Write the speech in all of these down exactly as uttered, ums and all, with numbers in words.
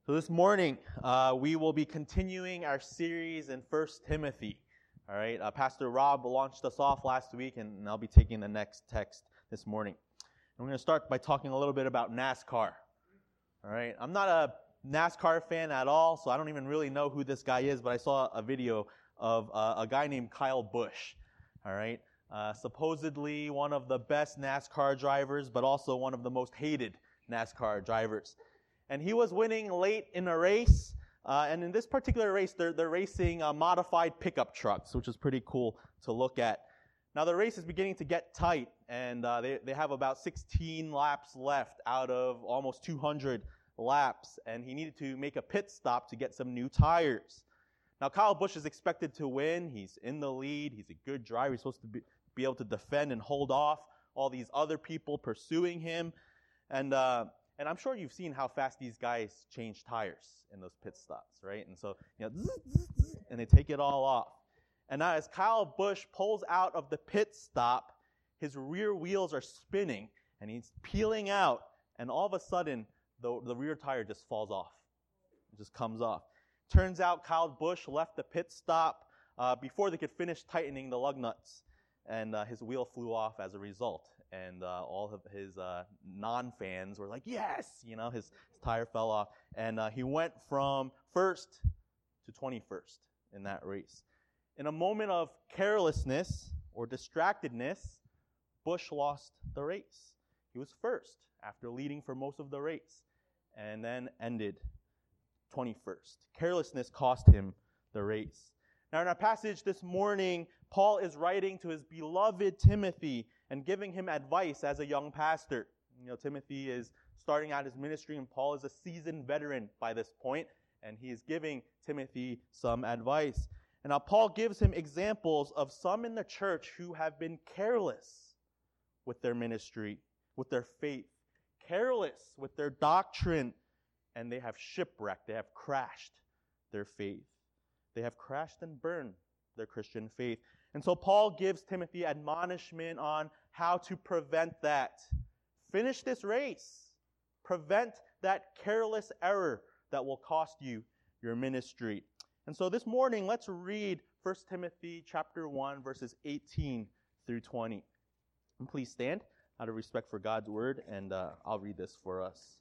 So this morning, uh, we will be continuing our series in First Timothy. All right, uh, Pastor Rob launched us off last week, and I'll be taking the next text this morning. And we're going to start by talking a little bit about NASCAR. All right, I'm not a NASCAR fan at all, so I don't even really know who this guy is, but I saw a video of uh, a guy named Kyle Busch. All right, uh, supposedly one of the best NASCAR drivers, but also one of the most hated NASCAR drivers. And he was winning late in a race, uh, and in this particular race, they're, they're racing uh, modified pickup trucks, which is pretty cool to look at. Now, the race is beginning to get tight, and uh, they, they have about sixteen laps left out of almost two hundred laps, and he needed to make a pit stop to get some new tires. Now, Kyle Busch is expected to win. He's in the lead. He's a good driver. He's supposed to be, be able to defend and hold off all these other people pursuing him, and uh, And I'm sure you've seen how fast these guys change tires in those pit stops, right? And so, you know, zzz, zzz, zzz, and they take it all off. And now as Kyle Busch pulls out of the pit stop, his rear wheels are spinning, and he's peeling out, and all of a sudden, the, the rear tire just falls off. It just comes off. Turns out Kyle Busch left the pit stop uh, before they could finish tightening the lug nuts, and uh, his wheel flew off as a result. And uh, all of his uh, non-fans were like, yes! You know, his, his tire fell off. And uh, he went from first to twenty-first in that race. In a moment of carelessness or distractedness, Busch lost the race. He was first after leading for most of the race and then ended twenty-first. Carelessness cost him the race. Now in our passage this morning, Paul is writing to his beloved Timothy and giving him advice as a young pastor. You know, Timothy is starting out his ministry, and Paul is a seasoned veteran by this point, and he is giving Timothy some advice. And now Paul gives him examples of some in the church who have been careless with their ministry, with their faith, careless with their doctrine, and they have shipwrecked, they have crashed their faith. They have crashed and burned their Christian faith. And so Paul gives Timothy admonishment on how to prevent that. Finish this race. Prevent that careless error that will cost you your ministry. And so this morning, let's read First Timothy chapter one, verses eighteen through twenty. And please stand out of respect for God's word, and uh, I'll read this for us.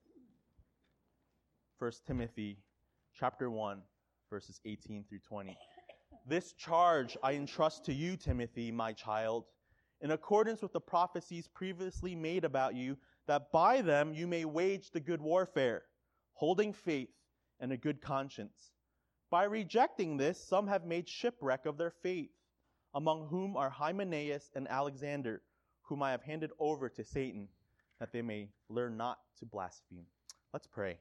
First Timothy chapter one, verses eighteen through twenty. This charge I entrust to you, Timothy, my child, in accordance with the prophecies previously made about you, that by them you may wage the good warfare, holding faith and a good conscience. By rejecting this, some have made shipwreck of their faith, among whom are Hymenaeus and Alexander, whom I have handed over to Satan, that they may learn not to blaspheme. Let's pray.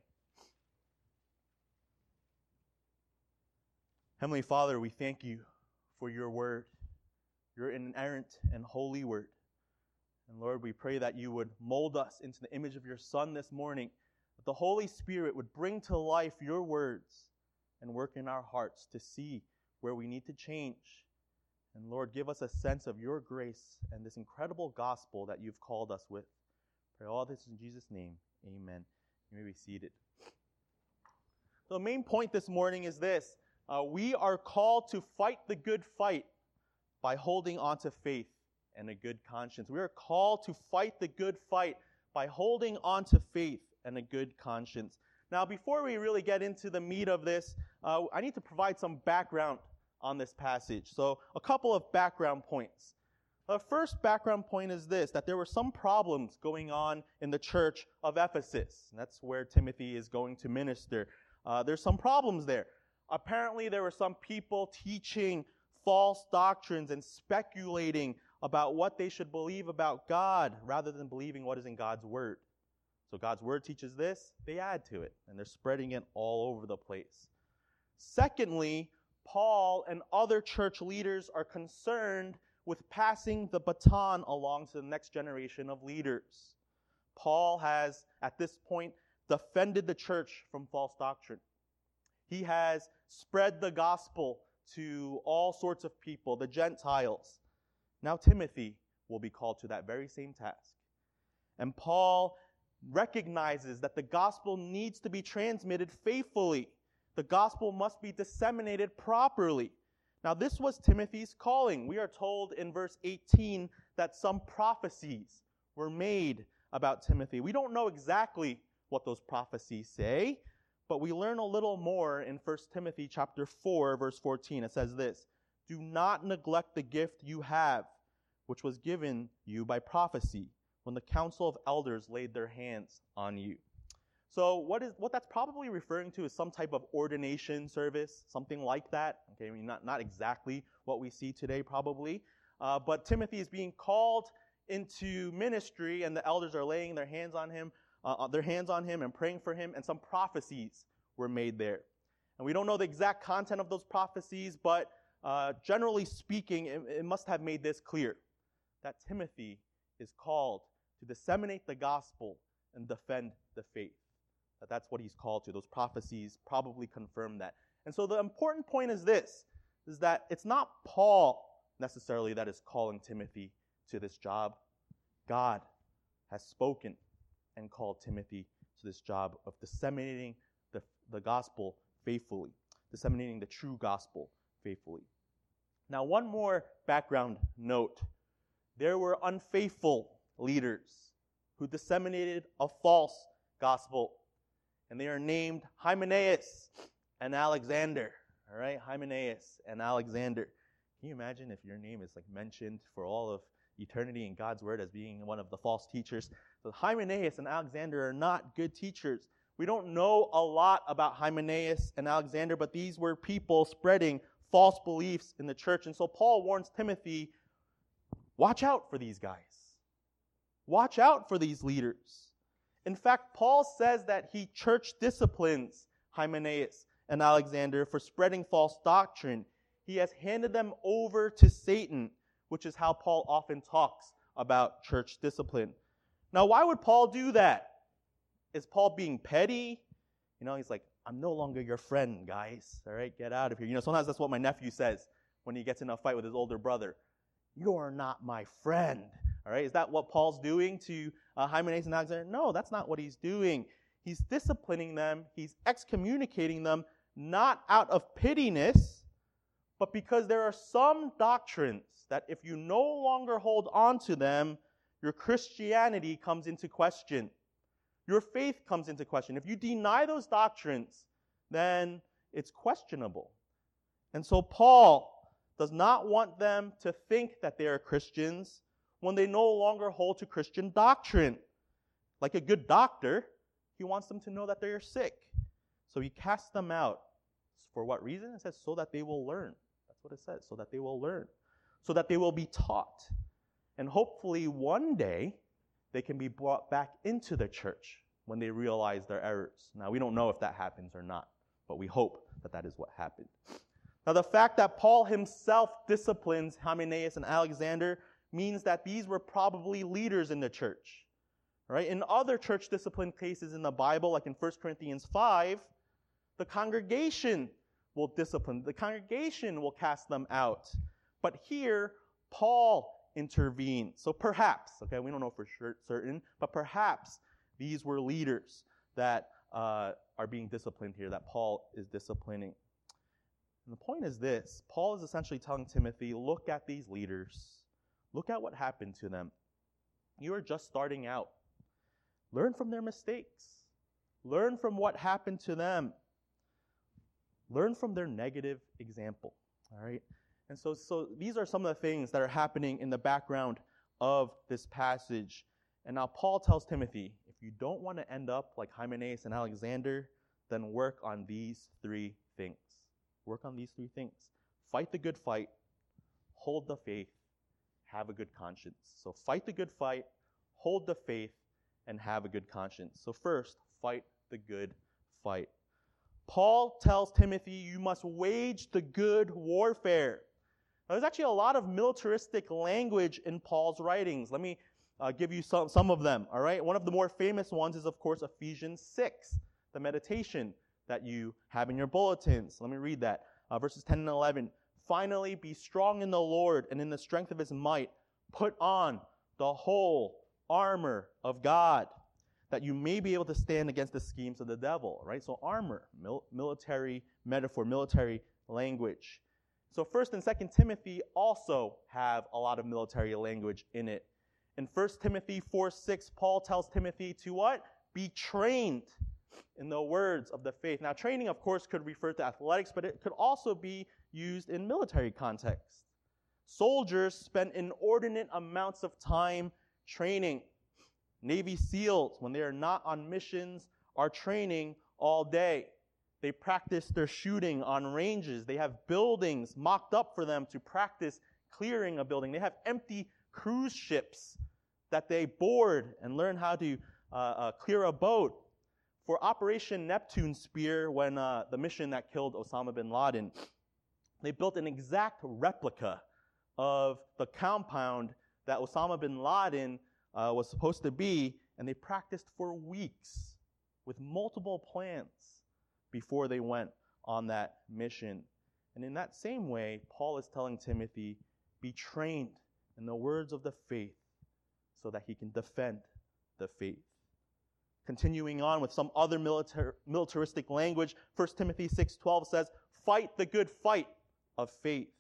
Heavenly Father, we thank you for your word, your inerrant and holy word. And Lord, we pray that you would mold us into the image of your Son this morning, that the Holy Spirit would bring to life your words and work in our hearts to see where we need to change. And Lord, give us a sense of your grace and this incredible gospel that you've called us with. Pray all this in Jesus' name. Amen. You may be seated. The main point this morning is this. Uh, we are called to fight the good fight by holding on to faith and a good conscience. We are called to fight the good fight by holding on to faith and a good conscience. Now, before we really get into the meat of this, uh, I need to provide some background on this passage. So, a couple of background points. The first background point is this, that there were some problems going on in the church of Ephesus. And that's where Timothy is going to minister. Uh, there's some problems there. Apparently, there were some people teaching false doctrines and speculating about what they should believe about God rather than believing what is in God's Word. So God's Word teaches this, they add to it, and they're spreading it all over the place. Secondly, Paul and other church leaders are concerned with passing the baton along to the next generation of leaders. Paul has, at this point, defended the church from false doctrine. He has spread the gospel to all sorts of people, the Gentiles. Now Timothy will be called to that very same task. And Paul recognizes that the gospel needs to be transmitted faithfully. The gospel must be disseminated properly. Now, this was Timothy's calling. We are told in verse eighteen that some prophecies were made about Timothy. We don't know exactly what those prophecies say, but we learn a little more in First Timothy chapter four, verse fourteen. It says this, "Do not neglect the gift you have, which was given you by prophecy, when the council of elders laid their hands on you." So what is what that's probably referring to is some type of ordination service, something like that. Okay, I mean, not, not exactly what we see today probably. Uh, but Timothy is being called into ministry, and the elders are laying their hands on him, uh, their hands on him and praying for him, and some prophecies were made there. And we don't know the exact content of those prophecies, but uh, generally speaking, it, it must have made this clear, that Timothy is called to disseminate the gospel and defend the faith. That that's what he's called to. Those prophecies probably confirm that. And so the important point is this, is that it's not Paul necessarily that is calling Timothy to this job. God has spoken and called Timothy to this job of disseminating the, the gospel faithfully, disseminating the true gospel faithfully. Now, one more background note. There were unfaithful leaders who disseminated a false gospel. And they are named Hymenaeus and Alexander. All right, Hymenaeus and Alexander. Can you imagine if your name is like mentioned for all of eternity in God's word as being one of the false teachers? So Hymenaeus and Alexander are not good teachers. We don't know a lot about Hymenaeus and Alexander, but these were people spreading false beliefs in the church. And so Paul warns Timothy, watch out for these guys. Watch out for these leaders. In fact, Paul says that he church disciplines Hymenaeus and Alexander for spreading false doctrine. He has handed them over to Satan, which is how Paul often talks about church discipline. Now, why would Paul do that? Is Paul being petty? You know, he's like, I'm no longer your friend, guys. All right, get out of here. You know, sometimes that's what my nephew says when he gets in a fight with his older brother. You're not my friend. All right, is that what Paul's doing to uh, Hymenaeus and Alexander? No, that's not what he's doing. He's disciplining them. He's excommunicating them, not out of pittiness, but because there are some doctrines that if you no longer hold on to them, your Christianity comes into question. Your faith comes into question. If you deny those doctrines, then it's questionable. And so Paul does not want them to think that they are Christians when they no longer hold to Christian doctrine. Like a good doctor, he wants them to know that they are sick. So he casts them out. For what reason? It says so that they will learn. That's what it says, so that they will learn. So that they will be taught. And hopefully one day they can be brought back into the church when they realize their errors. Now, we don't know if that happens or not, but we hope that that is what happened. Now, the fact that Paul himself disciplines Hymenaeus and Alexander means that these were probably leaders in the church. Right? In other church discipline cases in the Bible, like in First Corinthians five, the congregation will discipline. The congregation will cast them out. But here, Paul intervened. So perhaps, okay, we don't know for sure, certain, but perhaps these were leaders that uh, are being disciplined here, that Paul is disciplining. And the point is this. Paul is essentially telling Timothy, look at these leaders. Look at what happened to them. You are just starting out. Learn from their mistakes. Learn from what happened to them. Learn from their negative example. All right? And so, so these are some of the things that are happening in the background of this passage. And now Paul tells Timothy, if you don't want to end up like Hymenaeus and Alexander, then work on these three things. Work on these three things. Fight the good fight. Hold the faith. Have a good conscience. So fight the good fight. Hold the faith. And have a good conscience. So first, fight the good fight. Paul tells Timothy, you must wage the good warfare. Now, there's actually a lot of militaristic language in Paul's writings. Let me uh, give you some, some of them, all right? One of the more famous ones is, of course, Ephesians six, the meditation that you have in your bulletins. Let me read that. Uh, verses ten and eleven. Finally, be strong in the Lord and in the strength of his might. Put on the whole armor of God, that you may be able to stand against the schemes of the devil, right? So armor, mil- military metaphor, military language. So First and Second Timothy also have a lot of military language in it. In First Timothy four six, Paul tells Timothy to what? Be trained in the words of the faith. Now, training, of course, could refer to athletics, but it could also be used in military context. Soldiers spend inordinate amounts of time training. Navy SEALs, when they are not on missions, are training all day. They practice their shooting on ranges. They have buildings mocked up for them to practice clearing a building. They have empty cruise ships that they board and learn how to uh, uh, clear a boat. For Operation Neptune Spear, when uh, the mission that killed Osama bin Laden, they built an exact replica of the compound that Osama bin Laden uh, was supposed to be, and they practiced for weeks with multiple plans before they went on that mission. And in that same way, Paul is telling Timothy, be trained in the words of the faith so that he can defend the faith. Continuing on with some other militar- militaristic language, First Timothy six twelve says, fight the good fight of faith.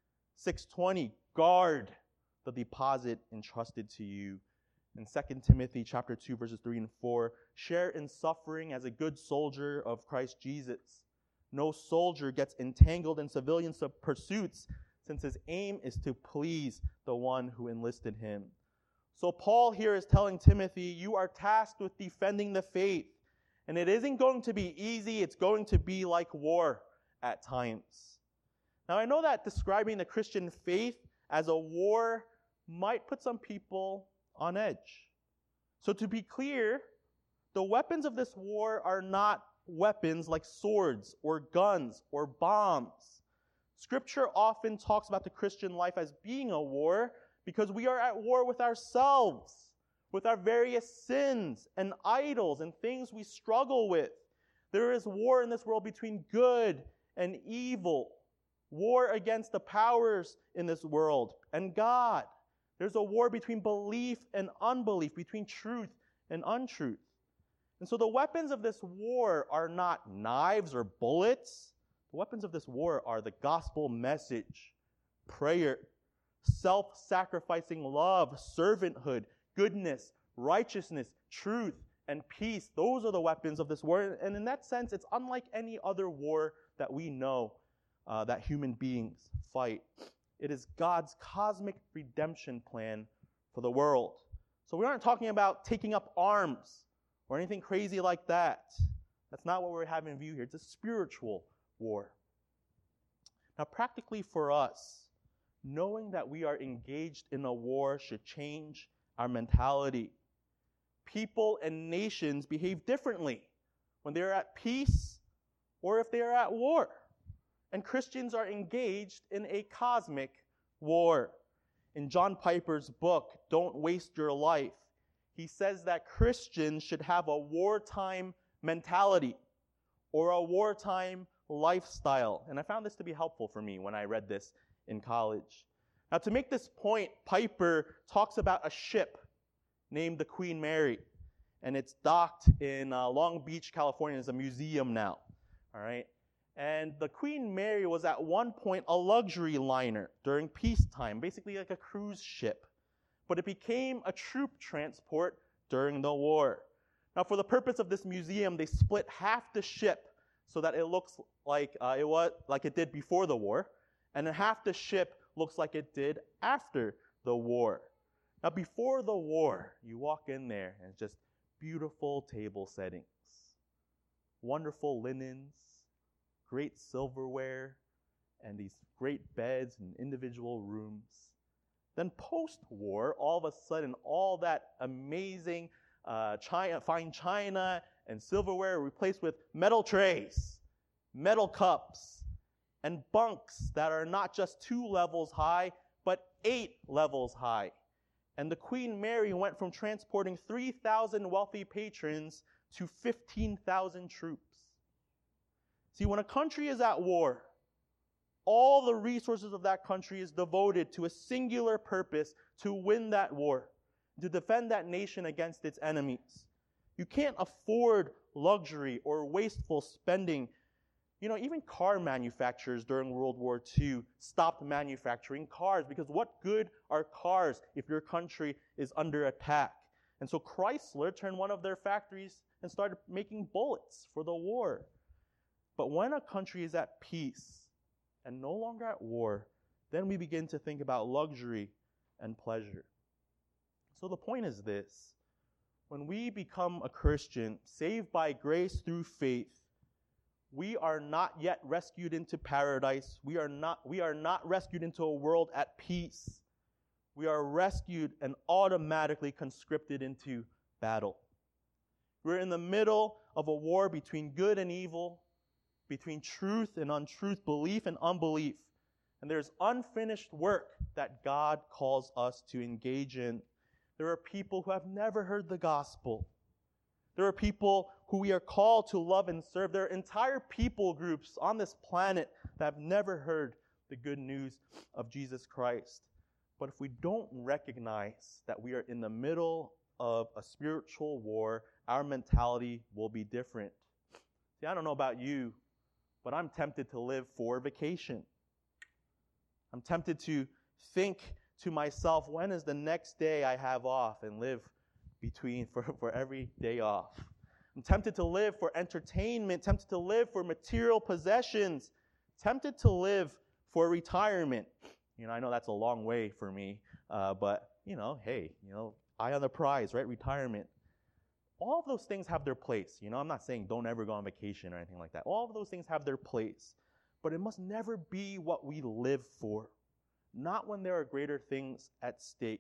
six twenty, guard the deposit entrusted to you. In Second Timothy chapter two, verses three and four, share in suffering as a good soldier of Christ Jesus. No soldier gets entangled in civilian pursuits, since his aim is to please the one who enlisted him. So Paul here is telling Timothy, you are tasked with defending the faith. And it isn't going to be easy. It's going to be like war at times. Now, I know that describing the Christian faith as a war might put some people on edge. So to be clear, the weapons of this war are not weapons like swords or guns or bombs. Scripture often talks about the Christian life as being a war because we are at war with ourselves, with our various sins and idols and things we struggle with. There is war in this world between good and evil, war against the powers in this world and God. There's a war between belief and unbelief, between truth and untruth. And so the weapons of this war are not knives or bullets. The weapons of this war are the gospel message, prayer, self-sacrificing love, servanthood, goodness, righteousness, truth, and peace. Those are the weapons of this war. And in that sense, it's unlike any other war that we know uh, that human beings fight. It is God's cosmic redemption plan for the world. So we aren't talking about taking up arms or anything crazy like that. That's not what we have in view here. It's a spiritual war. Now, practically for us, knowing that we are engaged in a war should change our mentality. People and nations behave differently when they are at peace or if they are at war. And Christians are engaged in a cosmic war. In John Piper's book, Don't Waste Your Life, he says that Christians should have a wartime mentality or a wartime lifestyle. And I found this to be helpful for me when I read this in college. Now, to make this point, Piper talks about a ship named the Queen Mary, and it's docked in uh, Long Beach, California. It's a museum now, all right? And the Queen Mary was at one point a luxury liner during peacetime, basically like a cruise ship. But it became a troop transport during the war. Now, for the purpose of this museum, they split half the ship so that it looks like uh, it was like it did before the war, and then half the ship looks like it did after the war. Now, before the war, you walk in there and it's just beautiful table settings, wonderful linens, great silverware, and these great beds and individual rooms. Then post-war, all of a sudden, all that amazing uh, china, fine china and silverware replaced with metal trays, metal cups, and bunks that are not just two levels high, but eight levels high. And the Queen Mary went from transporting three thousand wealthy patrons to fifteen thousand troops. See, when a country is at war, all the resources of that country is devoted to a singular purpose to win that war, to defend that nation against its enemies. You can't afford luxury or wasteful spending. You know, even car manufacturers during World War Two stopped manufacturing cars because what good are cars if your country is under attack? And so Chrysler turned one of their factories and started making bullets for the war. But when a country is at peace and no longer at war, then we begin to think about luxury and pleasure. So the point is this: when we become a Christian, saved by grace through faith, we are not yet rescued into paradise. We are not, we are not rescued into a world at peace. We are rescued and automatically conscripted into battle. We're in the middle of a war between good and evil, between truth and untruth, belief and unbelief. And there's unfinished work that God calls us to engage in. There are people who have never heard the gospel. There are people who we are called to love and serve. There are entire people groups on this planet that have never heard the good news of Jesus Christ. But if we don't recognize that we are in the middle of a spiritual war, our mentality will be different. See, I don't know about you, but I'm tempted to live for vacation. I'm tempted to think to myself, when is the next day I have off, and live between for, for every day off. I'm tempted to live for entertainment, tempted to live for material possessions, tempted to live for retirement. You know, I know that's a long way for me, uh, but, you know, hey, you know, eye on the prize, right? Retirement. All of those things have their place. You know, I'm not saying don't ever go on vacation or anything like that. All of those things have their place, but it must never be what we live for. Not when there are greater things at stake.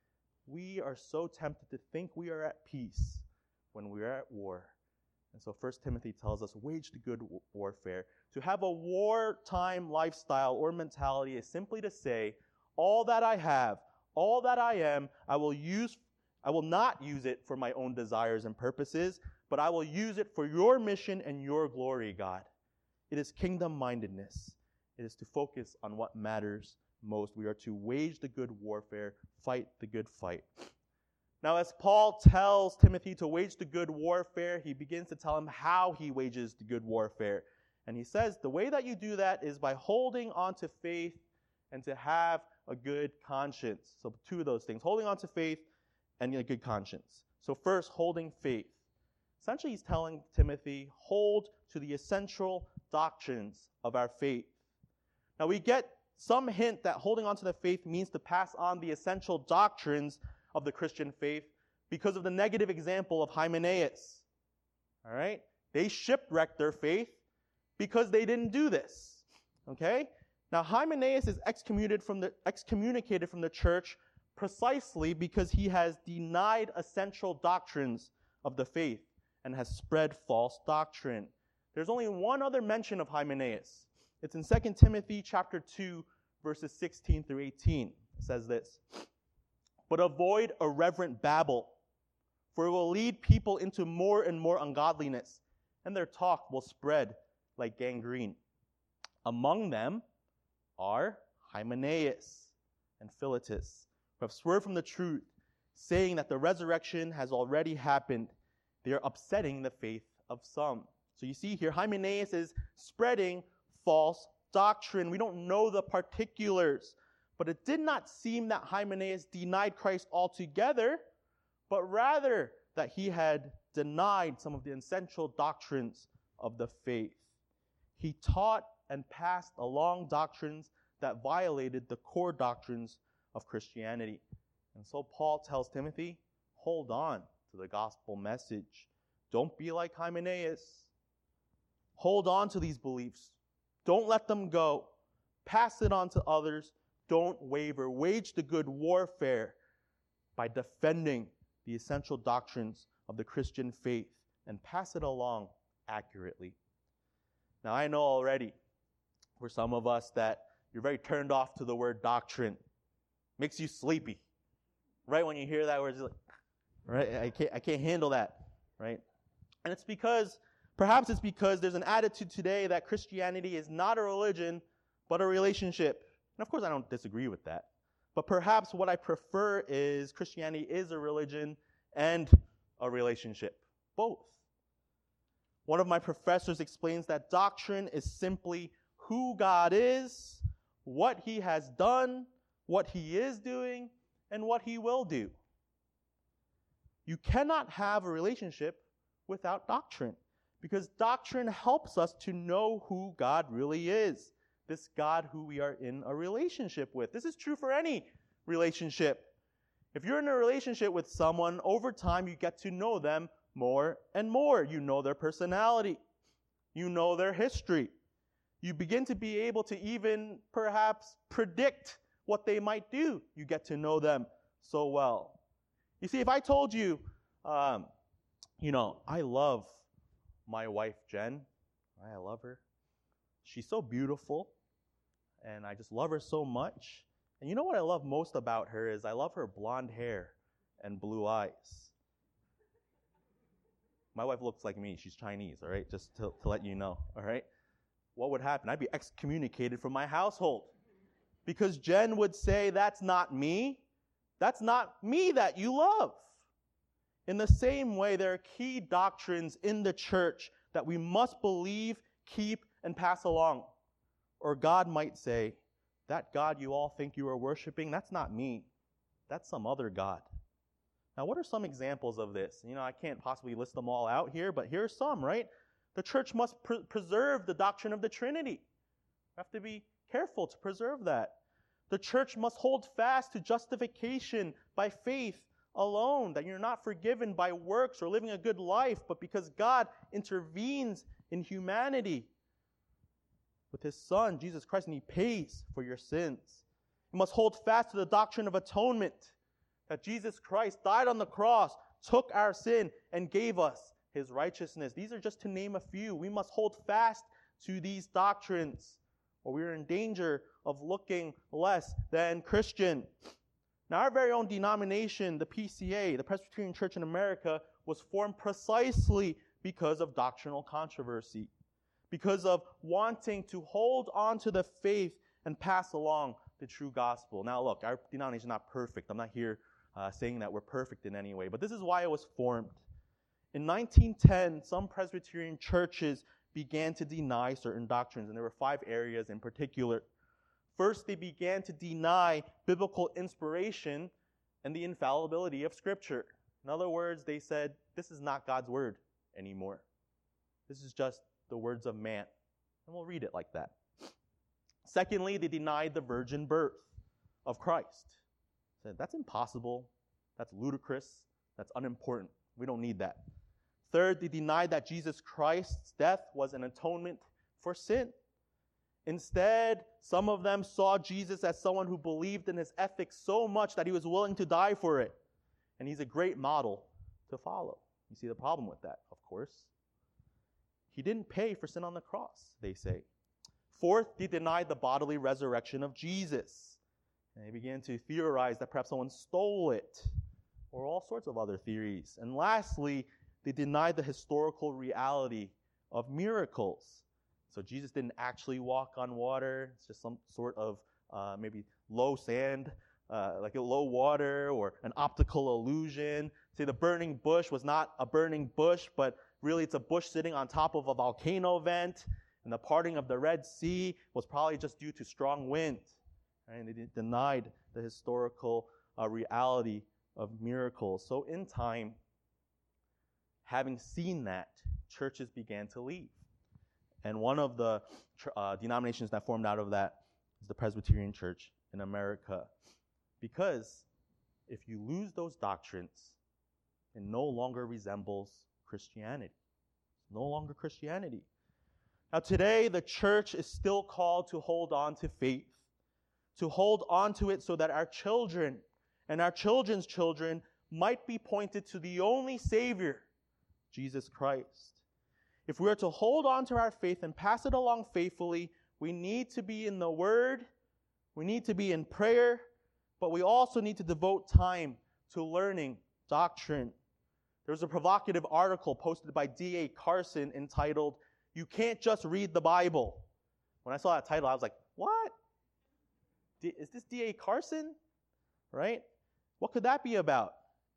We are so tempted to think we are at peace when we are at war. And so First Timothy tells us, wage the good warfare. To have a wartime lifestyle or mentality is simply to say, all that I have, all that I am, I will use, I will not use it for my own desires and purposes, but I will use it for your mission and your glory, God. It is kingdom-mindedness. It is to focus on what matters most. We are to wage the good warfare, fight the good fight. Now, as Paul tells Timothy to wage the good warfare, he begins to tell him how he wages the good warfare. And he says, the way that you do that is by holding on to faith and to have a good conscience. So two of those things, holding on to faith and a good conscience. So first, holding faith. Essentially, he's telling Timothy, hold to the essential doctrines of our faith. Now, we get some hint that holding on to the faith means to pass on the essential doctrines of the Christian faith because of the negative example of Hymenaeus. All right? They shipwrecked their faith because they didn't do this. Okay? Now, Hymenaeus is excommunicated from the, excommunicated from the church precisely because he has denied essential doctrines of the faith and has spread false doctrine. There's only one other mention of Hymenaeus. It's in Second Timothy chapter two, verses sixteen through eighteen. It says this, but avoid irreverent babble, for it will lead people into more and more ungodliness, and their talk will spread like gangrene. Among them are Hymenaeus and Philetus, who have swerved from the truth, saying that the resurrection has already happened. They are upsetting the faith of some. So you see here, Hymenaeus is spreading false doctrine. We don't know the particulars, but it did not seem that Hymenaeus denied Christ altogether, but rather that he had denied some of the essential doctrines of the faith. He taught and passed along doctrines that violated the core doctrines of Christianity. And so Paul tells Timothy, hold on to the gospel message. Don't be like Hymenaeus. Hold on to these beliefs. Don't let them go. Pass it on to others. Don't waver. Wage the good warfare by defending the essential doctrines of the Christian faith and pass it along accurately. Now, I know already for some of us that you're very turned off to the word doctrine. Makes you sleepy. Right when you hear that word, it's like, right? I can't, I can't handle that, right? And it's because Perhaps it's because there's an attitude today that Christianity is not a religion, but a relationship. And of course, I don't disagree with that. But perhaps what I prefer is Christianity is a religion and a relationship. both. One of my professors explains that doctrine is simply who God is, what he has done, what he is doing, and what he will do. You cannot have a relationship without doctrine, because doctrine helps us to know who God really is, this God who we are in a relationship with. This is true for any relationship. If you're in a relationship with someone, over time you get to know them more and more. You know their personality. You know their history. You begin to be able to even perhaps predict what they might do. You get to know them so well. You see, if I told you, um, you know, I love my wife, Jen. I love her. She's so beautiful, and I just love her so much. And you know what I love most about her is I love her blonde hair and blue eyes. My wife looks like me. She's Chinese, all right? Just to, to let you know, all right? What would happen? I'd be excommunicated from my household because Jen would say, that's not me. That's not me that you love. In the same way, there are key doctrines in the church that we must believe, keep, and pass along. Or God might say, that God you all think you are worshiping, that's not me. That's some other God. Now, what are some examples of this? You know, I can't possibly list them all out here, but here are some, right? The church must pre- preserve the doctrine of the Trinity. We have to be careful to preserve that. The church must hold fast to justification by faith alone, that you're not forgiven by works or living a good life, but because God intervenes in humanity with his Son, Jesus Christ, and he pays for your sins. You must hold fast to the doctrine of atonement, that Jesus Christ died on the cross, took our sin, and gave us his righteousness. These are just to name a few. We must hold fast to these doctrines, or we are in danger of looking less than Christian. Now, our very own denomination, the P C A, the Presbyterian Church in America, was formed precisely because of doctrinal controversy, because of wanting to hold on to the faith and pass along the true gospel. Now, look, our denomination is not perfect. I'm not here uh, saying that we're perfect in any way, but this is why it was formed. In nineteen ten, some Presbyterian churches began to deny certain doctrines, and there were five areas in particular. First, they began to deny biblical inspiration and the infallibility of Scripture. In other words, they said, this is not God's word anymore. This is just the words of man. And we'll read it like that. Secondly, they denied the virgin birth of Christ. They said, that's impossible. That's ludicrous. That's unimportant. We don't need that. Third, they denied that Jesus Christ's death was an atonement for sin. Instead, some of them saw Jesus as someone who believed in his ethics so much that he was willing to die for it. And he's a great model to follow. You see the problem with that, of course. He didn't pay for sin on the cross, they say. Fourth, they denied the bodily resurrection of Jesus. And they began to theorize that perhaps someone stole it, or all sorts of other theories. And lastly, they denied the historical reality of miracles. So Jesus didn't actually walk on water. It's just some sort of uh, maybe low sand, uh, like a low water, or an optical illusion. Say the burning bush was not a burning bush, but really it's a bush sitting on top of a volcano vent. And the parting of the Red Sea was probably just due to strong wind. Right? And they denied the historical uh, reality of miracles. So in time, having seen that, churches began to leave. And one of the uh, denominations that formed out of that is the Presbyterian Church in America. Because if you lose those doctrines, it no longer resembles Christianity. It's no longer Christianity. Now today, the church is still called to hold on to faith, to hold on to it so that our children and our children's children might be pointed to the only Savior, Jesus Christ. If we are to hold on to our faith and pass it along faithfully, we need to be in the Word, we need to be in prayer, but we also need to devote time to learning doctrine. There was a provocative article posted by D A Carson entitled, "You Can't Just Read the Bible." When I saw that title, I was like, what? D- is this D A Carson? Right? What could that be about?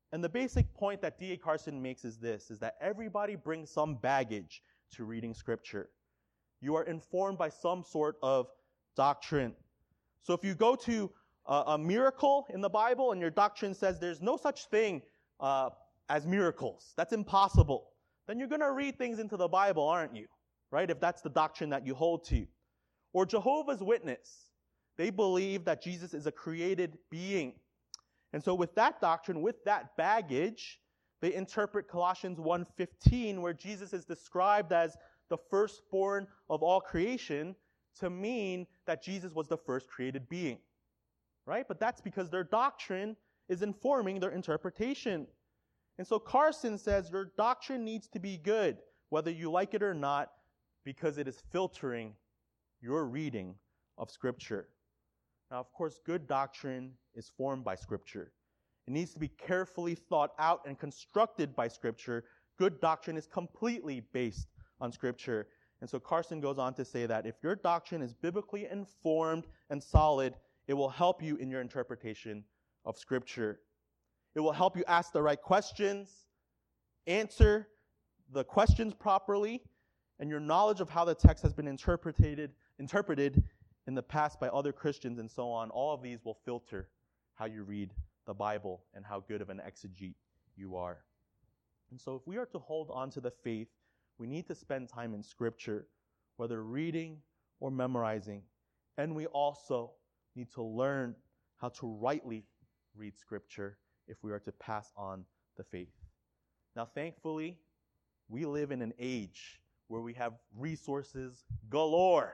And the basic point that D A Carson makes is this, is that everybody brings some baggage to reading Scripture. You are informed by some sort of doctrine. So if you go to a, a miracle in the Bible and your doctrine says there's no such thing uh, as miracles, that's impossible, then you're going to read things into the Bible, aren't you? Right? If that's the doctrine that you hold to. Or Jehovah's Witness. They believe that Jesus is a created being. And so with that doctrine, with that baggage, they interpret Colossians one fifteen, where Jesus is described as the firstborn of all creation, to mean that Jesus was the first created being. Right? But that's because their doctrine is informing their interpretation. And so Carson says your doctrine needs to be good, whether you like it or not, because it is filtering your reading of Scripture. Now, of course, good doctrine is formed by Scripture. It needs to be carefully thought out and constructed by Scripture. Good doctrine is completely based on Scripture. And so Carson goes on to say that if your doctrine is biblically informed and solid, it will help you in your interpretation of Scripture. It will help you ask the right questions, answer the questions properly, and your knowledge of how the text has been interpreted, interpreted in the past by other Christians and so on, all of these will filter how you read the Bible and how good of an exegete you are. And so if we are to hold on to the faith, we need to spend time in Scripture, whether reading or memorizing. And we also need to learn how to rightly read Scripture if we are to pass on the faith. Now, thankfully, we live in an age where we have resources galore.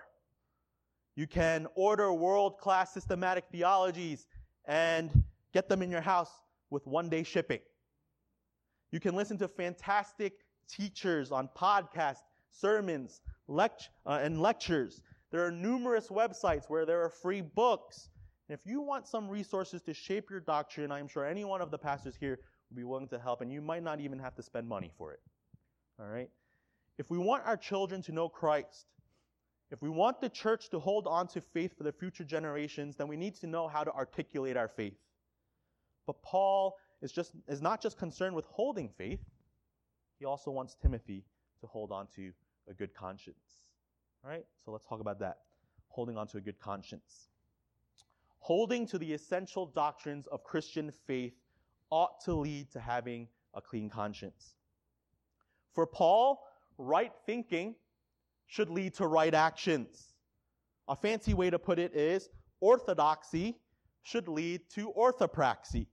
You can order world-class systematic theologies and get them in your house with one-day shipping. You can listen to fantastic teachers on podcasts, sermons, lect- uh, and lectures. There are numerous websites where there are free books. And if you want some resources to shape your doctrine, I'm sure any one of the pastors here will be willing to help, and you might not even have to spend money for it. All right? If we want our children to know Christ, if we want the church to hold on to faith for the future generations, then we need to know how to articulate our faith. But Paul is just is not just concerned with holding faith. He also wants Timothy to hold on to a good conscience. All right? So let's talk about that. Holding on to a good conscience. Holding to the essential doctrines of Christian faith ought to lead to having a clean conscience. For Paul, right thinking should lead to right actions. A fancy way to put it is orthodoxy should lead to orthopraxy.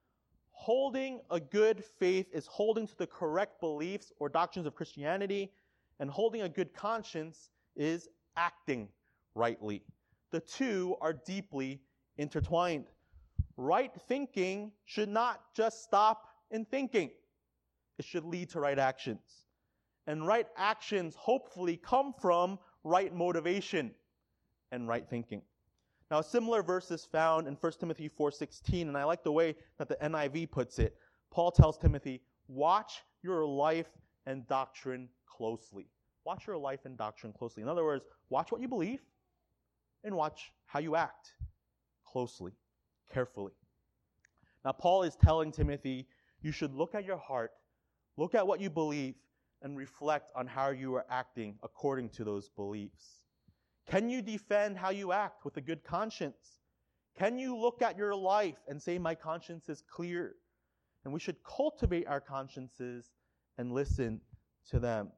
Holding a good faith is holding to the correct beliefs or doctrines of Christianity, and holding a good conscience is acting rightly. The two are deeply intertwined. Right thinking should not just stop in thinking. It should lead to right actions. And right actions hopefully come from right motivation and right thinking. Now, a similar verse is found in First Timothy four sixteen, and I like the way that the N I V puts it. Paul tells Timothy, watch your life and doctrine closely. Watch your life and doctrine closely. In other words, watch what you believe and watch how you act closely, carefully. Now, Paul is telling Timothy, you should look at your heart, look at what you believe, and reflect on how you are acting according to those beliefs. Can you defend how you act with a good conscience? Can you look at your life and say, my conscience is clear? And we should cultivate our consciences and listen to them.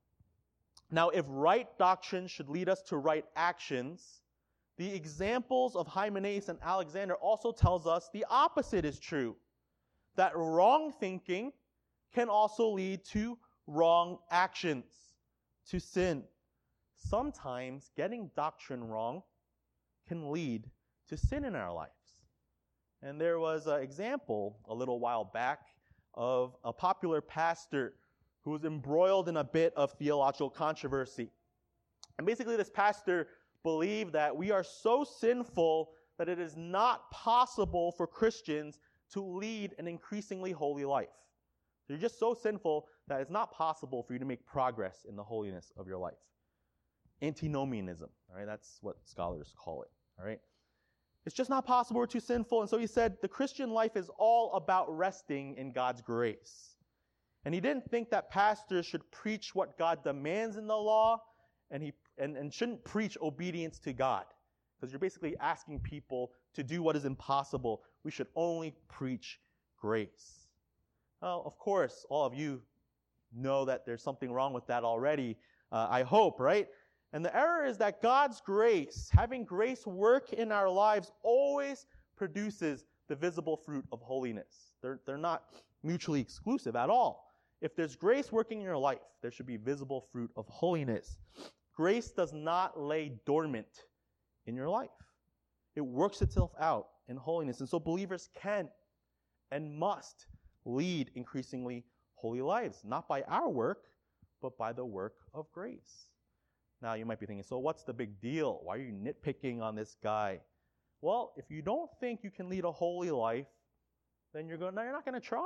Now, if right doctrine should lead us to right actions, the examples of Hymenaeus and Alexander also tells us the opposite is true. That wrong thinking can also lead to wrong actions, to sin. Sometimes getting doctrine wrong can lead to sin in our lives. And there was an example a little while back of a popular pastor who was embroiled in a bit of theological controversy. And basically this pastor believed that we are so sinful that it is not possible for Christians to lead an increasingly holy life. You're just so sinful that it's not possible for you to make progress in the holiness of your life. Antinomianism, all right? That's what scholars call it, all right? It's just not possible. We're too sinful. And so he said the Christian life is all about resting in God's grace. And he didn't think that pastors should preach what God demands in the law and he and, and shouldn't preach obedience to God. Because you're basically asking people to do what is impossible. We should only preach grace. Well, of course, all of you know that there's something wrong with that already. Uh, I hope, right? And the error is that God's grace, having grace work in our lives, always produces the visible fruit of holiness. They're, they're not mutually exclusive at all. If there's grace working in your life, there should be visible fruit of holiness. Grace does not lay dormant in your life. It works itself out in holiness. And so believers can and must lead increasingly holy lives, not by our work, but by the work of grace. Now you might be thinking, so what's the big deal? Why are you nitpicking on this guy? Well, if you don't think you can lead a holy life, then you're going, no, you're not going to try.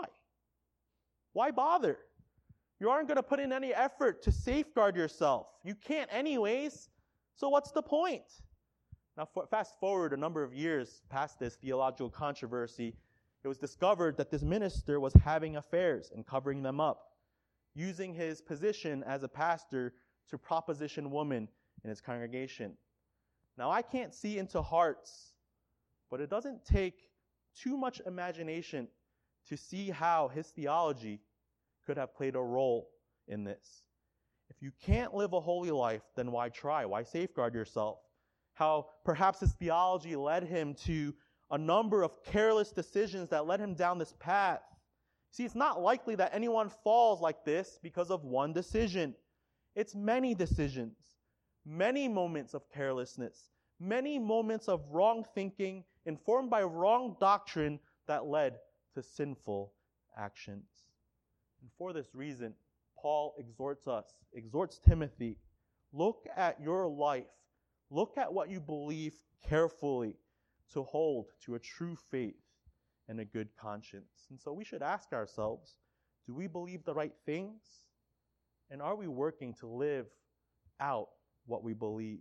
Why bother? You aren't going to put in any effort to safeguard yourself. You can't anyways, so what's the point? Now, for, fast forward a number of years past this theological controversy, it was discovered that this minister was having affairs and covering them up, using his position as a pastor to proposition women in his congregation. Now, I can't see into hearts, but it doesn't take too much imagination to see how his theology could have played a role in this. If you can't live a holy life, then why try? Why safeguard yourself? How perhaps his theology led him to a number of careless decisions that led him down this path. See, it's not likely that anyone falls like this because of one decision. It's many decisions, many moments of carelessness, many moments of wrong thinking informed by wrong doctrine that led to sinful actions. And for this reason, Paul exhorts us, exhorts Timothy, look at your life, look at what you believe carefully to hold to a true faith and a good conscience. And so we should ask ourselves, do we believe the right things? And are we working to live out what we believe?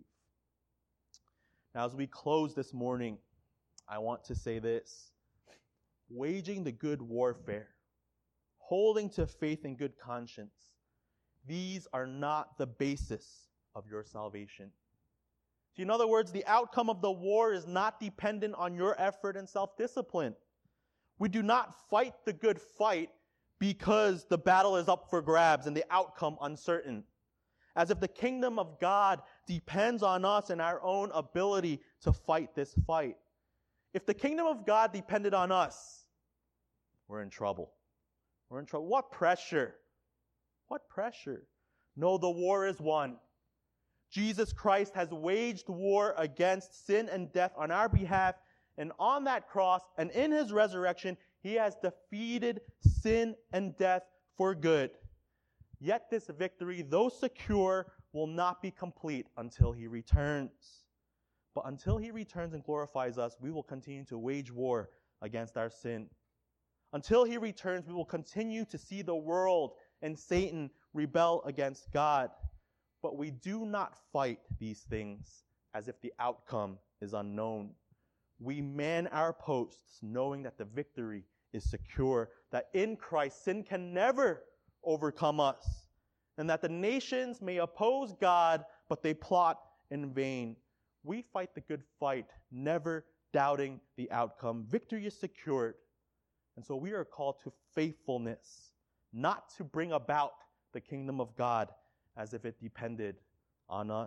Now, as we close this morning, I want to say this. Waging the good warfare, holding to faith and good conscience, these are not the basis of your salvation. See, in other words, the outcome of the war is not dependent on your effort and self-discipline. We do not fight the good fight because the battle is up for grabs and the outcome uncertain, as if the kingdom of God depends on us and our own ability to fight this fight. If the kingdom of God depended on us, we're in trouble. We're in trouble. What pressure? What pressure? No, the war is won. Jesus Christ has waged war against sin and death on our behalf, and on that cross and in his resurrection, he has defeated sin and death for good. Yet this victory, though secure, will not be complete until he returns. But until he returns and glorifies us, we will continue to wage war against our sin. Until he returns, we will continue to see the world and Satan rebel against God. But we do not fight these things as if the outcome is unknown. We man our posts knowing that the victory is secure, that in Christ sin can never overcome us, and that the nations may oppose God, but they plot in vain. We fight the good fight, never doubting the outcome. Victory is secured. And so we are called to faithfulness, not to bring about the kingdom of God as if it depended on us.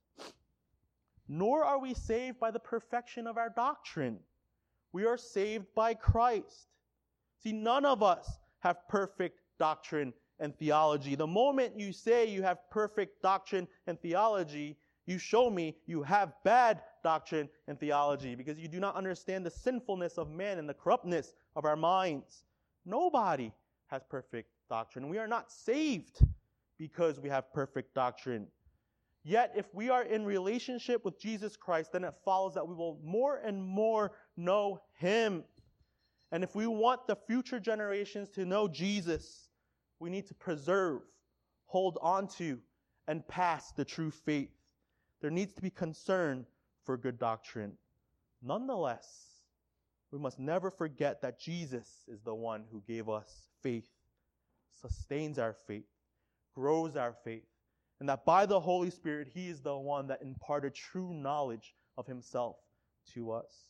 Nor are we saved by the perfection of our doctrine. We are saved by Christ. See, none of us have perfect doctrine and theology. The moment you say you have perfect doctrine and theology, you show me you have bad doctrine and theology because you do not understand the sinfulness of man and the corruptness of our minds. Nobody has perfect doctrine. We are not saved because we have perfect doctrine. Yet, if we are in relationship with Jesus Christ, then it follows that we will more and more know him. And if we want the future generations to know Jesus, we need to preserve, hold on to, and pass the true faith. There needs to be concern for good doctrine. Nonetheless, we must never forget that Jesus is the one who gave us faith, sustains our faith, grows our faith, and that by the Holy Spirit, He is the one that imparted true knowledge of Himself to us.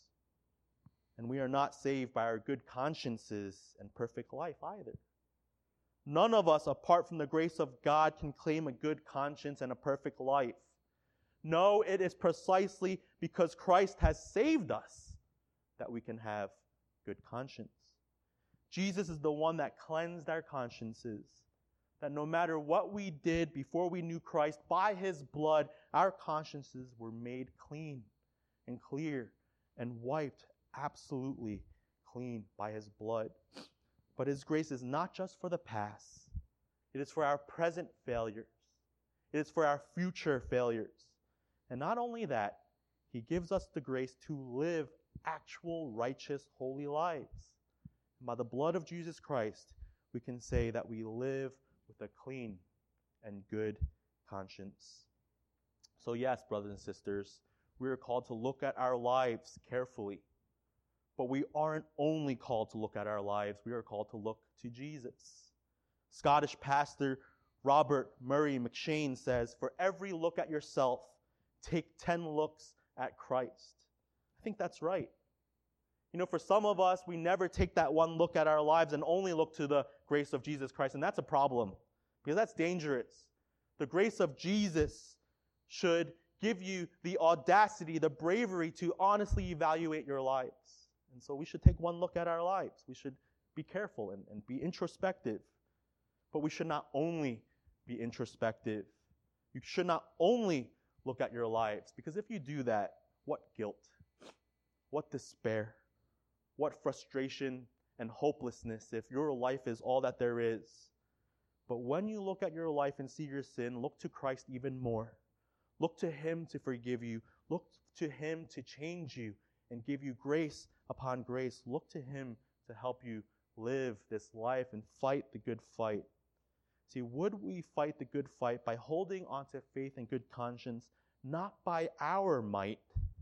And we are not saved by our good consciences and perfect life either. None of us, apart from the grace of God, can claim a good conscience and a perfect life. No, it is precisely because Christ has saved us that we can have good conscience. Jesus is the one that cleansed our consciences, that no matter what we did before we knew Christ, by His blood, our consciences were made clean and clear and wiped absolutely clean by His blood. But His grace is not just for the past. It is for our present failures. It is for our future failures. And not only that, He gives us the grace to live actual, righteous, holy lives. And by the blood of Jesus Christ, we can say that we live with a clean and good conscience. So yes, brothers and sisters, we are called to look at our lives carefully. But we aren't only called to look at our lives, we are called to look to Jesus. Scottish pastor Robert Murray McShane says, "For every look at yourself, take ten looks at Christ." I think that's right. You know, for some of us, we never take that one look at our lives and only look to the grace of Jesus Christ, and that's a problem, because that's dangerous. The grace of Jesus should give you the audacity, the bravery to honestly evaluate your lives. And so we should take one look at our lives. We should be careful and, and be introspective. But we should not only be introspective. You should not only look at your lives, because if you do that, what guilt, what despair, what frustration and hopelessness if your life is all that there is. But when you look at your life and see your sin, look to Christ even more. Look to Him to forgive you. Look to Him to change you and give you grace upon grace. Look to Him to help you live this life and fight the good fight. See, would we fight the good fight by holding on to faith and good conscience, not by our might,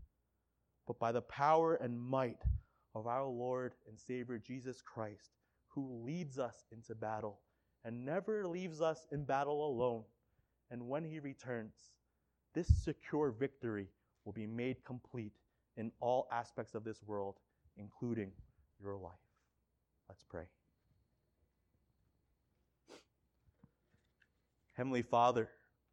but by the power and might of our Lord and Savior Jesus Christ, who leads us into battle and never leaves us in battle alone. And when He returns, this secure victory will be made complete in all aspects of this world, including your life. Let's pray. Heavenly Father,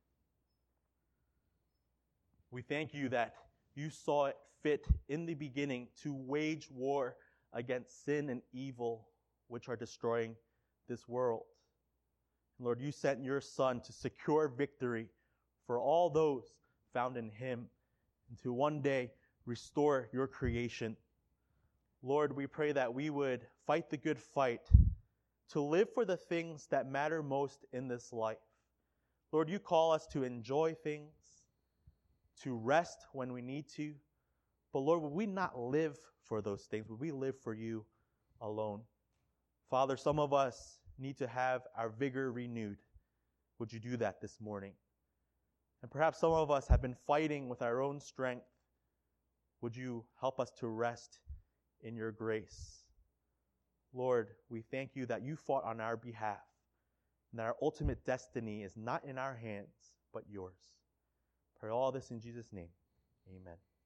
we thank You that You saw it fit in the beginning to wage war against sin and evil, which are destroying this world. Lord, You sent Your Son to secure victory for all those found in Him, and to one day restore Your creation. Lord, we pray that we would fight the good fight to live for the things that matter most in this life. Lord, You call us to enjoy things, to rest when we need to. But Lord, would we not live for those things? Would we live for You alone? Father, some of us need to have our vigor renewed. Would You do that this morning? And perhaps some of us have been fighting with our own strength. Would You help us to rest in Your grace? Lord, we thank You that You fought on our behalf, and that our ultimate destiny is not in our hands, but Yours. Pray all this in Jesus' name. Amen.